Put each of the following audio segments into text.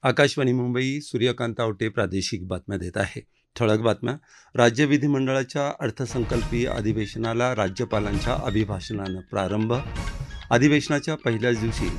आकाशवाणी मुंबई, सूर्यकांत आवटे प्रादेशिक बातम्या देत आहे. ठळक बातम्या. राज्य विधिमंडळाच्या अर्थसंकल्पीय अधिवेशनाला राज्यपालांच्या अभिभाषणानं प्रारंभ. अधिवेशनाच्या पहिल्याच दिवशी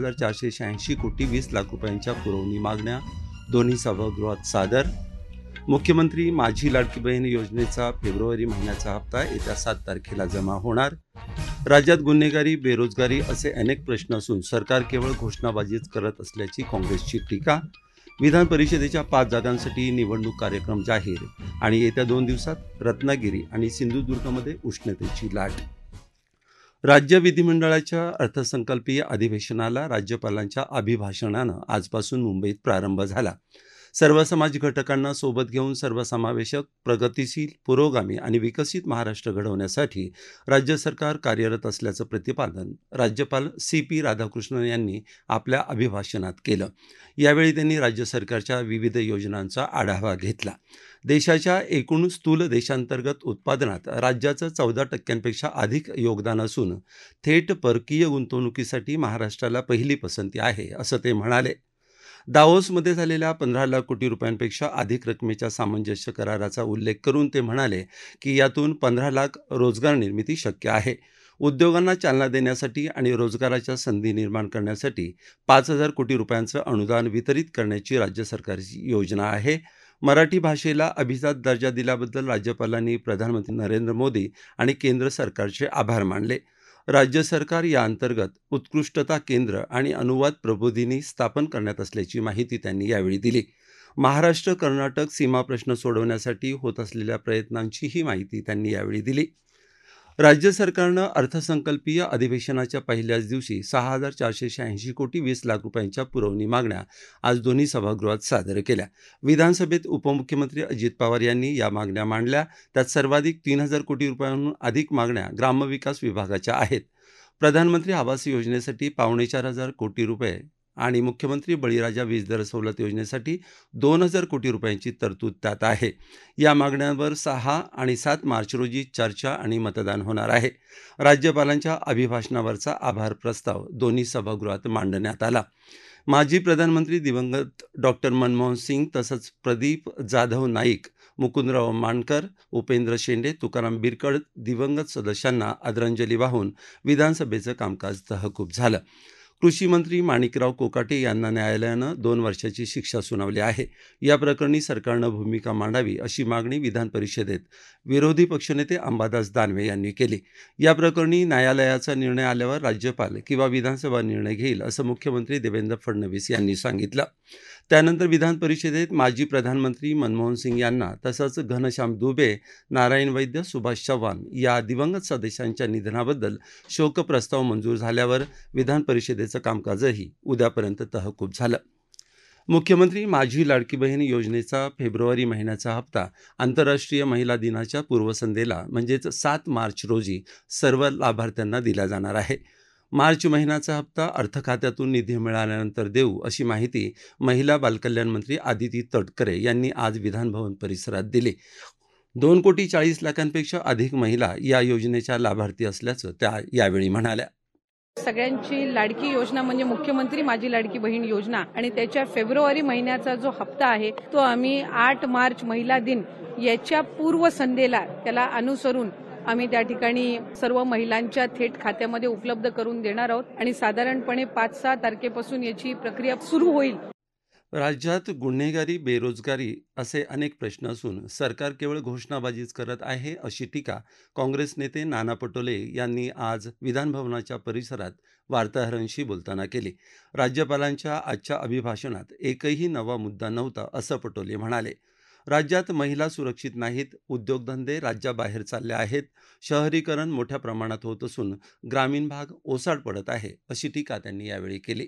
6,486 कोटी 20 लाख रुपयांच्या पुरवणी मागण्या दोन्ही सभागृहात सादर. मुख्यमंत्री माझी लाडकी बहीण योजनेचा फेब्रुवारी महिन्याचा हप्ता येत्या 7 तारखेला जमा होणार. राज्यात गुन्हेगारी, बेरोजगारी असे अनेक प्रश्न असून सरकार केवळ घोषणाबाजीच करत असल्याची काँग्रेसची टीका. विधान परिषदेच्या 5 जागांसाठी निवडणूक कार्यक्रम जाहीर आणि येत्या 2 दिवसात रत्नागिरी आणि सिंधुदुर्गमध्ये उष्णतेची लाट. राज्य विधिमंडळाच्या अर्थसंकल्पीय अधिवेशनाला राज्यपालांच्या अभिभाषणानं आजपासून मुंबईत प्रारंभ झाला. सर्व समाज घटकांना सोबत घेऊन सर्वसमावेशक, प्रगतिशील, पुरोगामी आणि विकसित महाराष्ट्र घडवण्यासाठी राज्य सरकार कार्यरत असल्याचं प्रतिपादन राज्यपाल CP राधाकृष्णन यांनी आपल्या अभिभाषणात केलं. यावेळी त्यांनी राज्य सरकारच्या विविध योजनांचा आढावा घेतला. देशाच्या एकूण स्थूल देशांतर्गत उत्पादनात राज्याचं 14% अधिक योगदान असून थेट परकीय गुंतवणुकीसाठी महाराष्ट्राला पहिली पसंती आहे, असं ते म्हणाले. दावोसमध्ये झालेल्या 15 लाख कोटी रुपयांपेक्षा अधिक रकमेच्या सामंजस्य कराराचा उल्लेख करून ते म्हणाले की यातून 15 लाख रोजगार निर्मिती शक्य आहे. उद्योगांना चालना देण्यासाठी आणि रोजगाराच्या संधी निर्माण करण्यासाठी 5,000 कोटी रुपयांचं अनुदान वितरित करण्याची राज्य सरकारची योजना आहे. मराठी भाषेला अभिजात दर्जा दिल्याबद्दल राज्यपालांनी प्रधानमंत्री नरेंद्र मोदी आणि केंद्र सरकारचे आभार मानले. राज्य सरकार या अंतर्गत उत्कृष्टता केंद्र आणि अनुवाद प्रबोधिनी स्थापन करण्यात असल्याची माहिती त्यांनी यावेळी दिली. महाराष्ट्र कर्नाटक सीमा प्रश्न सोडवण्यासाठी होत असलेल्या प्रयत्नांचीही माहिती त्यांनी यावेळी दिली. राज्य सरकारनं अर्थसंकल्पीय अधिवेशनाच्या पहिल्याच दिवशी 6,486 कोटी 20 लाख रुपयांच्या पुरवणी मागण्या आज दोन्ही सभागृहात सादर केल्या. विधानसभेत उपमुख्यमंत्री अजित पवार यांनी या मागण्या मांडल्या. त्यात सर्वाधिक 3,000 कोटी रुपयांहून अधिक मागण्या ग्रामविकास विभागाच्या आहेत. प्रधानमंत्री आवास योजनेसाठी 4,500 कोटी रुपये आणि मुख्यमंत्री बळीराजा वीज दर सवलत योजनेसाठी 2,000 कोटी रुपयांची तरतूद त्यात आहे. या मागण्यांवर 6 आणि 7 मार्च रोजी चर्चा आणि मतदान होणार आहे. राज्यपालांच्या अभिभाषणावरचा आभार प्रस्ताव दोन्ही सभागृहात मांडण्यात आला. माजी प्रधानमंत्री दिवंगत डॉक्टर मनमोहन सिंग तसंच प्रदीप जाधव नाईक, मुकुंदराव मानकर, उपेंद्र शेंडे, तुकाराम बिरकड दिवंगत सदस्यांना आदरांजली वाहून विधानसभेचं कामकाज तहकूब झालं. कृषी मंत्री माणिकराव कोकाटे यांना न्यायालयानं 2 वर्षाची शिक्षा सुनावली आहे. या प्रकरणी सरकारनं भूमिका मांडावी अशी मागणी विधान परिषदेत विरोधी पक्षनेते अंबादास दानवे यांनी केली. या प्रकरणी न्यायालयाचा निर्णय आल्यावर राज्यपाल किंवा विधानसभा निर्णय घेईल असं मुख्यमंत्री देवेंद्र फडणवीस यांनी सांगितलं. त्यानंतर विधान परिषदेत माजी प्रधानमंत्री मनमोहन सिंग यांना तसंच घनश्याम दुबे, नारायण वैद्य, सुभाष चव्हाण या दिवंगत सदस्यांच्या निधनाबद्दल शोकप्रस्ताव मंजूर झाल्यावर विधान परिषदेचं कामकाजही उद्यापर्यंत तहकूब झालं. मुख्यमंत्री माझी लाडकी बहीण योजनेचा फेब्रुवारी महिन्याचा हप्ता आंतरराष्ट्रीय महिला दिनाच्या पूर्वसंध्येला म्हणजेच 7 मार्च रोजी सर्व लाभार्थ्यांना दिला जाणार आहे. मार्च महिन्याचा हप्ता अर्थखात्यातून निधी मिळाल्यानंतर देऊ अशी माहिती महिला बालकल्याण मंत्री आदिती तटकरे यांनी आज विधानभवन परिसरात दिली. 2,40,00,000पेक्षा अधिक महिला या योजनेच्या लाभार्थी असल्याचं त्या यावेळी म्हणाल्या. सगळ्यांची लाडकी योजना म्हणजे मुख्यमंत्री माझी लाडकी बहीण योजना आणि त्याच्या फेब्रुवारी महिन्याचा जो हप्ता आहे तो आम्ही 8 मार्च महिला दिन याच्या पूर्वसंध्येला त्याला अनुसरून आम्ही त्या ठिकाणी सर्व महिलांच्या थेट खात्यामध्ये उपलब्ध करून देणार आहोत आणि साधारणपणे 5-6 तारखेपासून याची प्रक्रिया सुरू होईल. राज्यात गुन्हेगारी, बेरोजगारी असे अनेक प्रश्न असून सरकार केवळ घोषणाबाजीच करत आहे अशी टीका काँग्रेस नेते नाना पटोले यांनी आज विधानभवनाच्या परिसरात वार्ताहरांशी बोलताना केली. राज्यपालांच्या आजच्या अभिभाषणात एकही नवा मुद्दा नव्हता असं पटोले म्हणाले. राज्यात महिला सुरक्षित नाहीत, उद्योगधंदे राज्याबाहेर चालले आहेत, शहरीकरण मोठ्या प्रमाणात होत असून ग्रामीण भाग ओसाड पडत आहे अशी टीका त्यांनी यावेळी केली.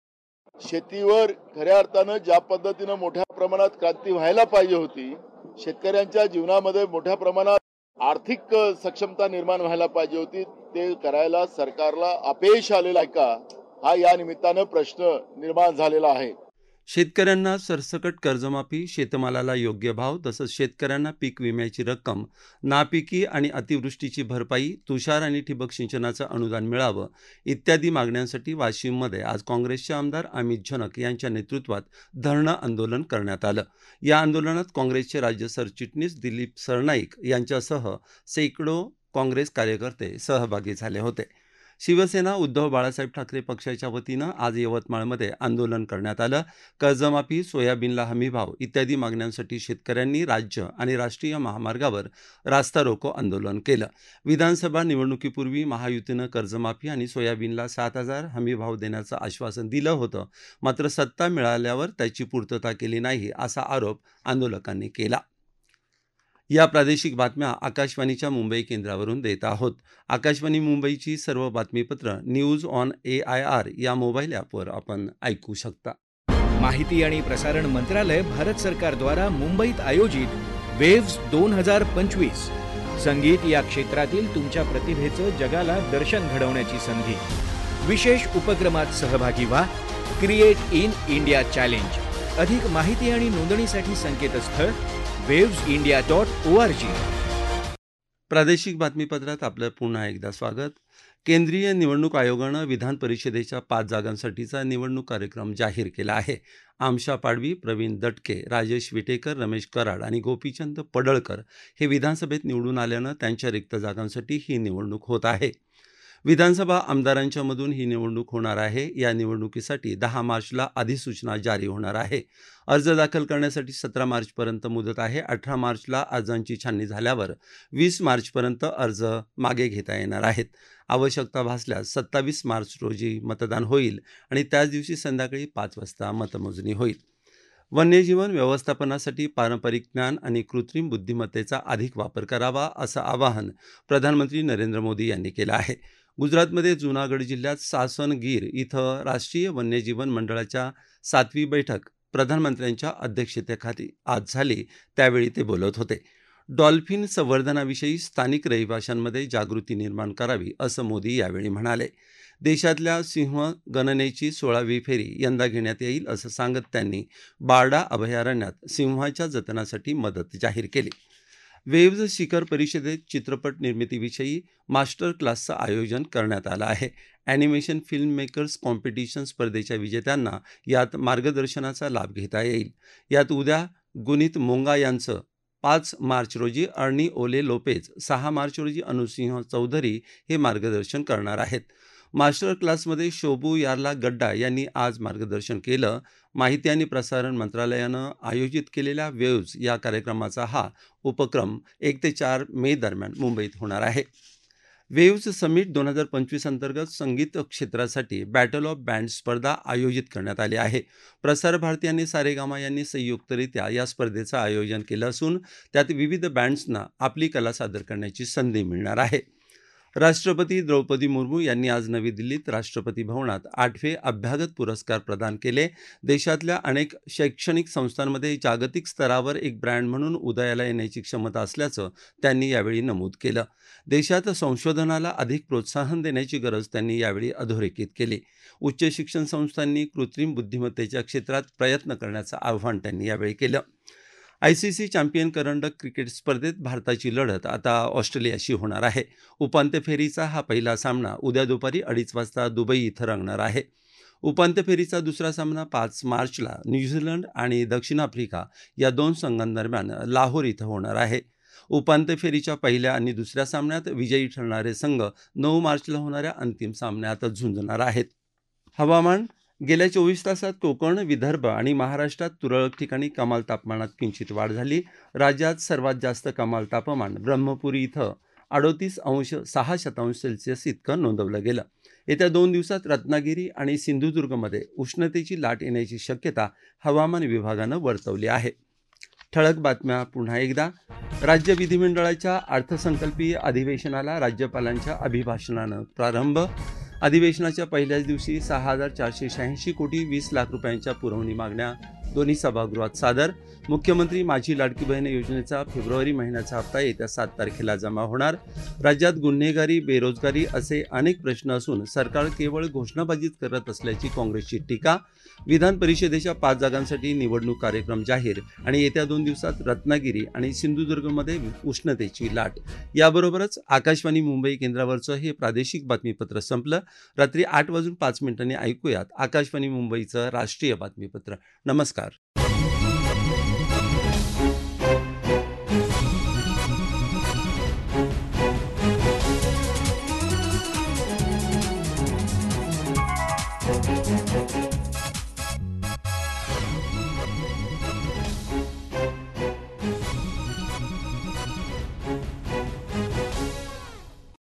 शेतीवर खऱ्या अर्थानं ज्या पद्धतीनं मोठ्या प्रमाणात क्रांती व्हायला पाहिजे होती, शेतकऱ्यांच्या जीवनामध्ये मोठ्या प्रमाणात आर्थिक सक्षमता निर्माण व्हायला पाहिजे होती, ते करायला सरकारला अपयश आलेलं आहे का, हा या निमित्तानं प्रश्न निर्माण झालेला आहे. शेतकऱ्यांना सरसकट कर्जमाफी, शेतमालाला योग्य भाव, तसंच शेतकऱ्यांना पीक विम्याची रक्कम, नापिकी आणि अतिवृष्टीची भरपाई, तुषार आणि ठिबक सिंचनाचं अनुदान मिळावं इत्यादी मागण्यांसाठी वाशिममध्ये आज काँग्रेसचे आमदार अमित झनक यांच्या नेतृत्वात धरणं आंदोलन करण्यात आलं. या आंदोलनात काँग्रेसचे राज्य सरचिटणीस दिलीप सरनाईक यांच्यासह शेकडो काँग्रेस कार्यकर्ते सहभागी झाले होते. शिवसेना उद्धव बाळासाहेब ठाकरे पक्षाच्या वतीनं आज यवतमाळमध्ये आंदोलन करण्यात आलं. कर्जमाफी, सोयाबीनला हमीभाव इत्यादी मागण्यांसाठी शेतकऱ्यांनी राज्य आणि राष्ट्रीय महामार्गावर रास्ता रोको आंदोलन केलं. विधानसभा निवडणुकीपूर्वी महायुतीनं कर्जमाफी आणि सोयाबीनला 7,000 हमीभाव देण्याचं आश्वासन दिलं होतं, मात्र सत्ता मिळाल्यावर त्याची पूर्तता केली नाही असा आरोप आंदोलकांनी केला. या प्रादेशिक बातम्या आकाशवाणीच्या मुंबई केंद्रावरून देत आहोत. आकाशवाणी मुंबईची सर्व बातमीपत्र न्यूज ऑन AIR या मोबाईल ॲपवर आपण ऐकू शकता. माहिती आणि प्रसारण मंत्रालय भारत सरकारद्वारा मुंबईत आयोजित वेव्स 2025 संगीत या क्षेत्रातील तुमच्या प्रतिभेचं जगाला दर्शन घडवण्याची संधी. विशेष उपक्रमात सहभागी व्हा. Create in India challenge. अधिक माहिती आणि नोंदणीसाठी संकेतस्थळ wavesindia.org. प्रादेशिक बातमीपत्रात आपलं पुन्हा एकदा स्वागत. केंद्रीय निवडणूक आयोगानं विधान परिषदेच्या 5 जागांसाठीचा निवडणूक कार्यक्रम जाहीर केला आहे. आमशा पाडवी, प्रवीण दटके, राजेश विटेकर, रमेश कराड आणि गोपीचंद पडळकर हे विधानसभेत निवडून आल्यानं त्यांच्या रिक्त जागांसाठी ही निवडणूक होत आहे. विधानसभा आमदारांच्यामधून ही निवडणूक होणार आहे. या निवडणुकीसाठी 10 मार्चला अधिसूचना जारी होणार आहे. अर्ज दाखल करण्यासाठी 17 मार्चपर्यंत मुदत आहे. 18 मार्चला अर्जांची छाननी झाल्यावर 20 मार्चपर्यंत अर्ज मागे घेता येणार आहेत. आवश्यकता भासल्यास 27 मार्च रोजी मतदान होईल आणि त्याच दिवशी संध्याकाळी 5 वाजता मतमोजणी होईल. वन्यजीवन व्यवस्थापनासाठी पारंपरिक ज्ञान आणि कृत्रिम बुद्धिमत्तेचा अधिक वापर करावा असं आवाहन प्रधानमंत्री नरेंद्र मोदी यांनी केलं आहे. गुजरातमध्ये जुनागड जिल्ह्यात सासन गीर इथं राष्ट्रीय वन्यजीवन मंडळाच्या 7वी बैठक प्रधानमंत्र्यांच्या अध्यक्षतेखाली आज झाली. त्यावेळी ते बोलत होते. डॉल्फिन संवर्धनाविषयी स्थानिक रहिवाशांमध्ये जागृती निर्माण करावी असं मोदी यावेळी म्हणाले. देशातल्या सिंह गणनेची 16वी फेरी यंदा घेण्यात येईल असं सांगत त्यांनी बारडा अभयारण्यात सिंहाच्या जतनासाठी मदत जाहीर केली. वेव्ज शिखर परिषदेत चित्रपट निर्मितीविषयी मास्टर क्लासचं आयोजन करण्यात आलं आहे. ॲनिमेशन फिल्म मेकर्स कॉम्पिटिशन स्पर्धेच्या विजेत्यांना यात मार्गदर्शनाचा लाभ घेता येईल. यात उद्या गुनीत मोंगा यांचं 5 मार्च रोजी, अर्नी ओले लोपेज 6 मार्च रोजी, अनुसिंह चौधरी हे मार्गदर्शन करणार आहेत. मास्टर क्लासमध्ये शोभू यार्ला गड्डा यांनी आज मार्गदर्शन केलं. माहिती आणि प्रसारण मंत्रालयानं आयोजित केलेल्या वेव्ज या कार्यक्रमाचा हा उपक्रम 1 ते 4 मे दरम्यान मुंबईत होणार आहे. वेव्ज समिट 2025 अंतर्गत संगीत क्षेत्रासाठी बॅटल ऑफ बँड स्पर्धा आयोजित करण्यात आली आहे. प्रसार भारती आणि सारेगामा यांनी संयुक्तरित्या या स्पर्धेचं आयोजन केलं असून त्यात विविध बँड्सना आपली कला सादर करण्याची संधी मिळणार आहे. राष्ट्रपती द्रौपदी मुर्मू यांनी आज नवी दिल्लीत राष्ट्रपती भवनात 8वे अभ्यागत पुरस्कार प्रदान केले. देशातल्या अनेक शैक्षणिक संस्थांमध्ये जागतिक स्तरावर एक ब्रँड म्हणून उदयाला येण्याची क्षमता असल्याचं त्यांनी यावेळी नमूद केलं. देशात संशोधनाला अधिक प्रोत्साहन देण्याची गरज त्यांनी यावेळी अधोरेखित केली. उच्च शिक्षण संस्थांनी कृत्रिम बुद्धिमत्तेच्या क्षेत्रात प्रयत्न करण्याचं आवाहन त्यांनी यावेळी केलं. ICC चॅम्पियन करंडक क्रिकेट स्पर्धेत भारताची लढत आता ऑस्ट्रेलियाशी होणार आहे. उपांत्य फेरीचा हा पहिला सामना उद्या दुपारी 2:30 वाजता दुबई इथं रंगणार आहे. उपांत्य फेरीचा दुसरा सामना 5 मार्चला न्यूझीलंड आणि दक्षिण आफ्रिका या 2 संघांदरम्यान लाहोर इथं होणार आहे. उपांत्य फेरीच्या पहिल्या आणि दुसऱ्या सामन्यात विजयी ठरणारे संघ 9 मार्चला होणाऱ्या अंतिम सामन्यात झुंजणार आहेत. हवामान. गेल्या 24 तासात कोकण, विदर्भ आणि महाराष्ट्रात तुरळक ठिकाणी कमाल तापमानात किंचित वाढ झाली. राज्यात सर्वात जास्त कमाल तापमान ब्रह्मपुरी इथं 38.6° इतकं नोंदवलं गेलं. येत्या 2 दिवसात रत्नागिरी आणि सिंधुदुर्गमध्ये उष्णतेची लाट येण्याची शक्यता हवामान विभागानं वर्तवली आहे. ठळक बातम्या पुन्हा एकदा. राज्य विधिमंडळाच्या अर्थसंकल्पीय अधिवेशनाला राज्यपालांच्या अभिभाषणानं प्रारंभ. अधिवेशनाच्या पहिल्याच दिवशी 6,486 कोटी 20 लाख रुपयांच्या पुरवणी मागण्या दोन्ही सभागृहात सादर. मुख्यमंत्री माझी लाडकी बहीण योजनेचा फेब्रुवारी महिन्याचा हप्ता येत्या 7 तारखेला जमा होणार. राज्यात गुन्हेगारी, बेरोजगारी असे अनेक प्रश्न असून सरकार केवळ घोषणाबाजीच करत असल्याची काँग्रेसची टीका. विधान परिषदेच्या 5 जागांसाठी निवडणूक कार्यक्रम जाहीर आणि येत्या 2 दिवसात रत्नागिरी आणि सिंधुदुर्गमध्ये उष्णतेची लाट. याबरोबरच आकाशवाणी मुंबई केंद्रावरचं हे प्रादेशिक बातमीपत्र संपलं. रात्री 8:05 ऐकूयात आकाशवाणी मुंबईचं राष्ट्रीय बातमीपत्र. नमस्कार.